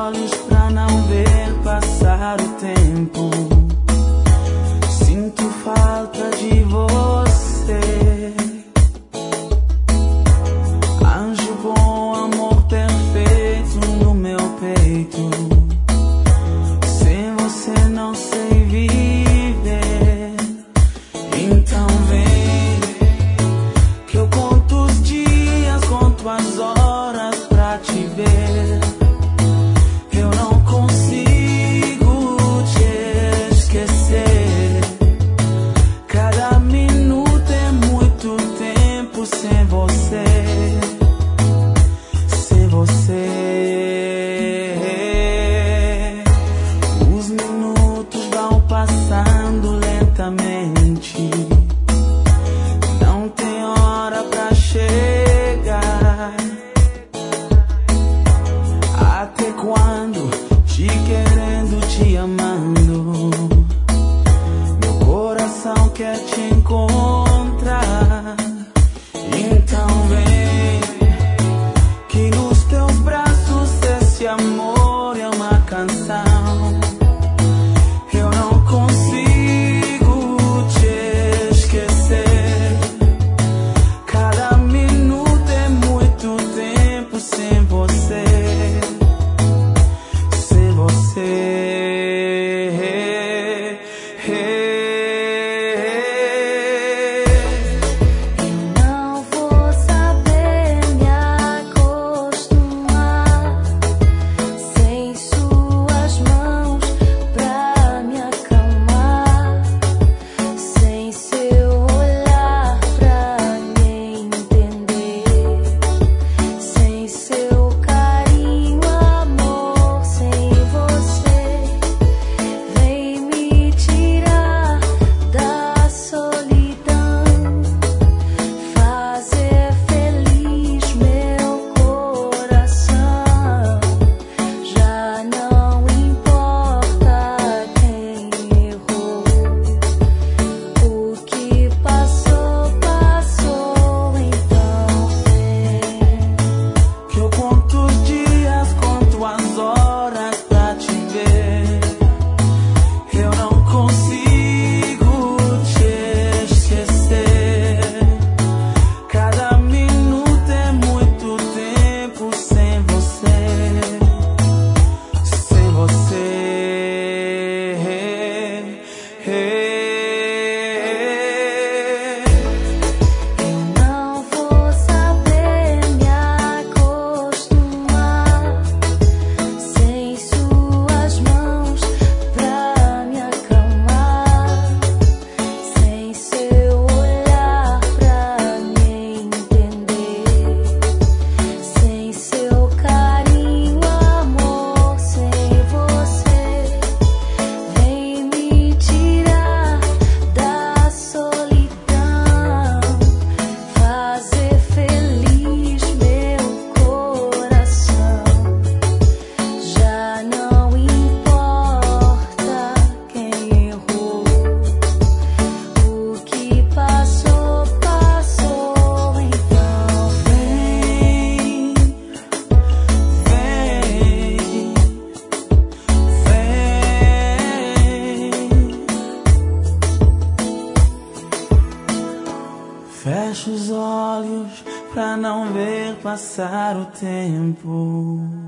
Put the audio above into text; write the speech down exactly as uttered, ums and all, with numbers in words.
olhos pra não ver passar o tempo. Sinto falta de você. Anjo bom, amor perfeito no meu peito. Sem você não sei viver. Então vem, que eu conto os dias, conto as horas pra te ver. Eu não consigo te esquecer. Cada minuto é muito tempo sem você. Sem você. Os minutos vão passando lentamente. Não tem hora pra chegar. Até quando? Te querendo, te amando. Meu coração quer te encontrar. Então vem, que nos teus braços esse amor é uma canção. Eu não consigo te esquecer. Cada minuto é muito tempo sem você. Sem você. Eu não vou saber me acostumar sem suas mãos pra me acalmar, sem seu olhar pra me entender, sem seu carinho, amor, sem você. Vem me tirar da solidão, fazer feliz meu coração. Já não importa quem errou, o que passou, passou, então vem. Que eu conto os dias, conto as horas pra te ver. Eu não consigo te esquecer. Cada minuto é muito tempo sem você. Sem você. Eu não vou saber me acostumar sem suas mãos pra me acalmar, sem seu olhar pra me entender, sem seu carinho, amor, sem você. Vem me tirar da solidão, fazer feliz meu coração. Já não importa quem errou, o que passou, passou, então Vem, vem, vem. Fecha os olhos pra não ver passar o tempo.